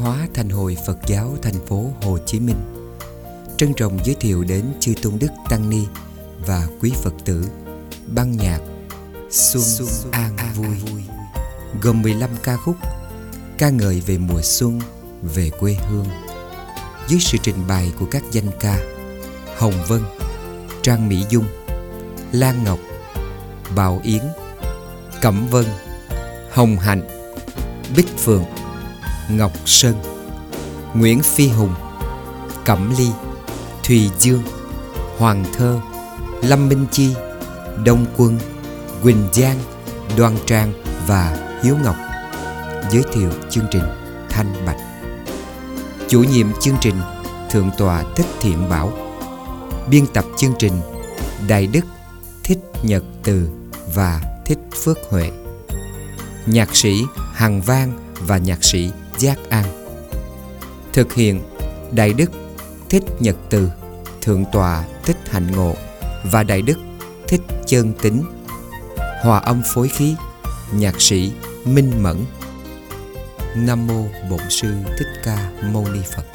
Hóa Thanh Hội Phật giáo thành phố Hồ Chí Minh trân trọng giới thiệu đến chư tôn đức tăng ni và quý Phật tử băng nhạc Xuân An Vui, gồm 15 ca khúc ca ngợi về mùa xuân, về quê hương, dưới sự trình bày của các danh ca Hồng Vân, Trang Mỹ Dung, Lan Ngọc, Bảo Yến, Cẩm Vân, Hồng Hạnh, Bích Phượng, Ngọc Sơn, Nguyễn Phi Hùng, Cẩm Ly, Thùy Dương, Hoàng Thơ, Lâm Minh Chi, Đông Quân, Quỳnh Giang, Đoan Trang và Hiếu Ngọc. Giới thiệu chương trình Thanh Bạch. Chủ nhiệm chương trình Thượng tọa Thích Thiện Bảo. Biên tập chương trình Đại Đức Thích Nhật Từ và Thích Phước Huệ. Nhạc sĩ Hằng Vang và nhạc sĩ Giác An. Thực hiện Đại Đức Thích Nhật Từ, Thượng tọa Thích Hạnh Ngộ và Đại Đức Thích Chân Tính. Hòa âm phối khí nhạc sĩ Minh Mẫn. Nam mô Bổn Sư Thích Ca Mâu Ni Phật.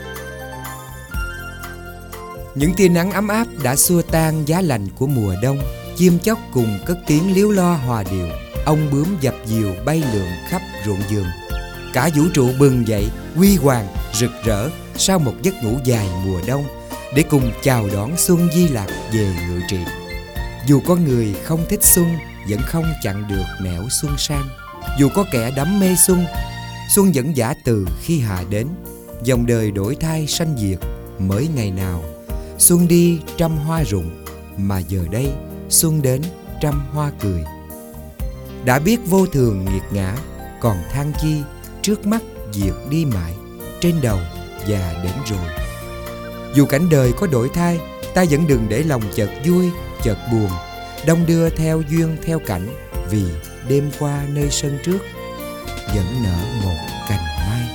Những tia nắng ấm áp đã xua tan giá lạnh của mùa đông. Chim chóc cùng cất tiếng líu lo hòa điệu. Ong bướm dập dìu bay lượn khắp ruộng vườn. Cả vũ trụ bừng dậy huy hoàng rực rỡ sau một giấc ngủ dài mùa đông, để cùng chào đón xuân Di Lạc về ngự trị. Dù có người không thích xuân, vẫn không chặn được nẻo xuân sang. Dù có kẻ đắm mê xuân, xuân vẫn giả từ khi hạ đến. Dòng đời đổi thay sanh diệt, mới ngày nào xuân đi trăm hoa rụng, mà giờ đây xuân đến trăm hoa cười. Đã biết vô thường nghiệt ngã, còn than chi trước mắt diệt đi mãi, trên đầu già đến rồi. Dù cảnh đời có đổi thay, ta vẫn đừng để lòng chợt vui chợt buồn, đong đưa theo duyên theo cảnh. Vì đêm qua nơi sân trước vẫn nở một cành mai.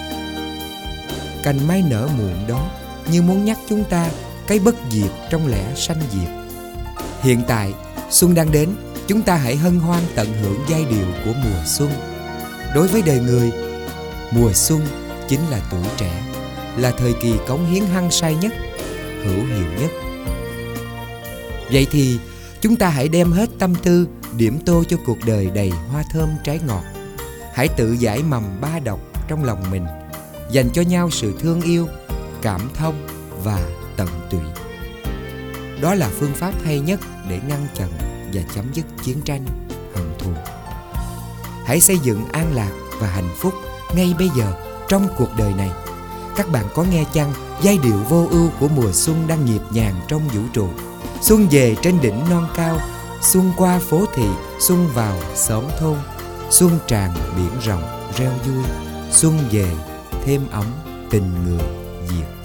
Cành mai nở muộn đó như muốn nhắc chúng ta cái bất diệt trong lẽ sanh diệt. Hiện tại xuân đang đến, chúng ta hãy hân hoan tận hưởng giai điệu của mùa xuân. Đối với đời người, mùa xuân chính là tuổi trẻ, là thời kỳ cống hiến hăng say nhất, hữu hiệu nhất. Vậy thì chúng ta hãy đem hết tâm tư điểm tô cho cuộc đời đầy hoa thơm trái ngọt. Hãy tự giải mầm ba độc trong lòng mình, dành cho nhau sự thương yêu, cảm thông và tận tụy. Đó là phương pháp hay nhất để ngăn chặn và chấm dứt chiến tranh, hận thù. Hãy xây dựng an lạc và hạnh phúc ngay bây giờ trong cuộc đời này. Các bạn có nghe chăng giai điệu vô ưu của mùa xuân đang nhịp nhàng trong vũ trụ? Xuân về trên đỉnh non cao, xuân qua phố thị, xuân vào xóm thôn, xuân tràn biển rộng reo vui, xuân về thêm ấm tình người Việt.